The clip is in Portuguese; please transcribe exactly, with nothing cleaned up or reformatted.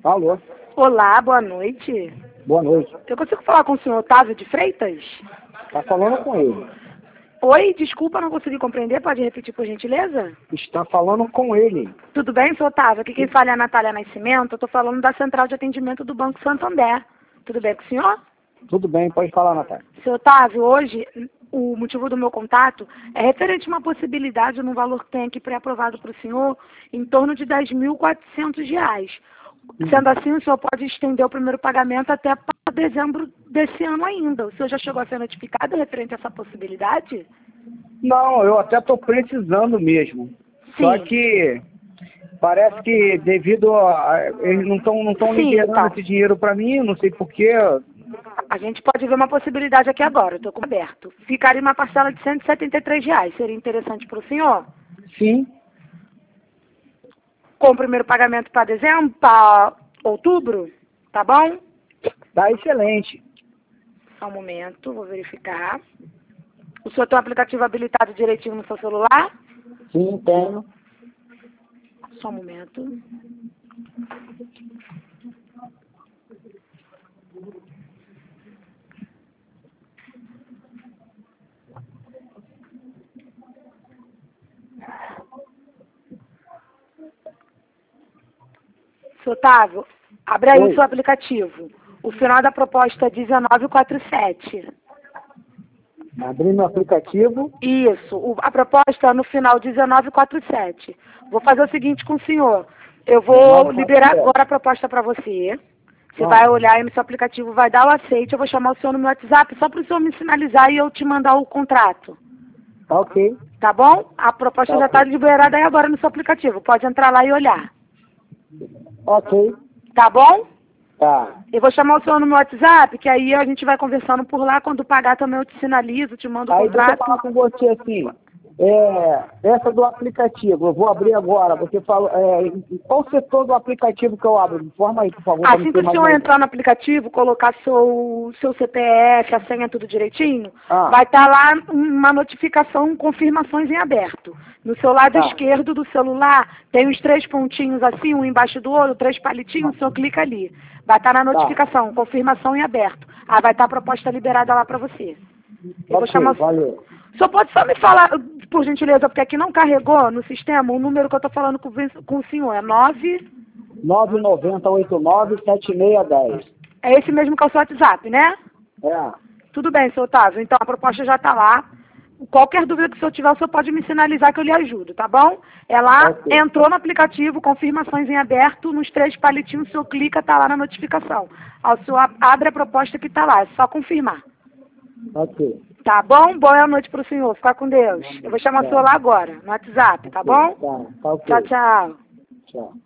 Alô? Olá, boa noite. Boa noite. Eu consigo falar com o senhor Otávio de Freitas? Está falando com ele. Oi, desculpa, não consegui compreender. Pode repetir, por gentileza? Está falando com ele. Tudo bem, senhor Otávio? Aqui quem fala é a Natália Nascimento. Eu estou falando da Central de Atendimento do Banco Santander. Tudo bem com o senhor? Tudo bem, pode falar, Natália. Senhor Otávio, hoje o motivo do meu contato é referente a uma possibilidade num valor que tem aqui pré-aprovado para o senhor em torno de dez mil e quatrocentos reais. Sendo assim, o senhor pode estender o primeiro pagamento até para dezembro desse ano ainda. O senhor já chegou a ser notificado referente a essa possibilidade? Não, eu até estou precisando mesmo. Sim. Só que parece que devido a... Eles não estão não estão Sim, liberando tá. esse dinheiro para mim, não sei porquê. A gente pode ver uma possibilidade aqui agora, eu estou com aberto. Ficaria uma parcela de cento e setenta e três reais. Seria interessante para o senhor? Sim. Com o primeiro pagamento para dezembro, para outubro, tá bom? Tá excelente. Só um momento, vou verificar. O senhor tem o aplicativo habilitado direitinho no seu celular? Sim, tenho. Só um momento. Seu Otávio, abre aí Oi. o seu aplicativo. O final da proposta é dezenove quarenta e sete. Abri meu aplicativo. Isso, o- a proposta é no final dezenove quarenta e sete. Vou fazer o seguinte com o senhor. Eu vou dezenove quarenta e liberar sete. agora a proposta para você. Você Ah. vai olhar aí no seu aplicativo, vai dar o aceite. Eu vou chamar o senhor no meu WhatsApp só para o senhor me sinalizar e eu te mandar o contrato. Tá ok. Tá bom? A proposta Tá já está ok. liberada aí agora no seu aplicativo. Pode entrar lá e olhar. Ok. Tá bom? Tá. Eu vou chamar o senhor no meu WhatsApp, que aí a gente vai conversando por lá. Quando pagar também eu te sinalizo, te mando o Aí deixa eu contrato. falar com você assim, é, essa do aplicativo, eu vou abrir agora, você falou, é, em qual setor do aplicativo que eu abro? Informa aí, por favor, para Assim me que ter o mais senhor uma... entrar no aplicativo, colocar seu, seu C P F, a senha, tudo direitinho, Ah. vai estar lá uma notificação, confirmações em aberto. No seu lado Tá. esquerdo do celular, tem os três pontinhos assim, um embaixo do outro, três palitinhos, o senhor clica ali. Vai estar na notificação, confirmação em aberto. Aí vai estar a proposta liberada lá para você. Eu vou Ok, chamar... valeu. O senhor pode só me falar, por gentileza, porque aqui não carregou no sistema o número que eu estou falando com, o- com o senhor. É nove... nove nove zero oito nove sete seis um zero. É esse mesmo que é o seu WhatsApp, né? É, Tudo bem, seu Otávio. Então a proposta já está lá. Qualquer dúvida que o senhor tiver, o senhor pode me sinalizar que eu lhe ajudo, tá bom? É lá, Ok. entrou no aplicativo, confirmações em aberto, nos três palitinhos, o senhor clica, tá lá na notificação. Aí o senhor a- abre a proposta que está lá, é só confirmar. ok. Tá bom? Boa noite para o senhor, fica com Deus. Eu vou chamar o Tá. senhor lá agora, no WhatsApp, tá Ok, bom? Tá, tá ok. Tchau, tchau. Tchau.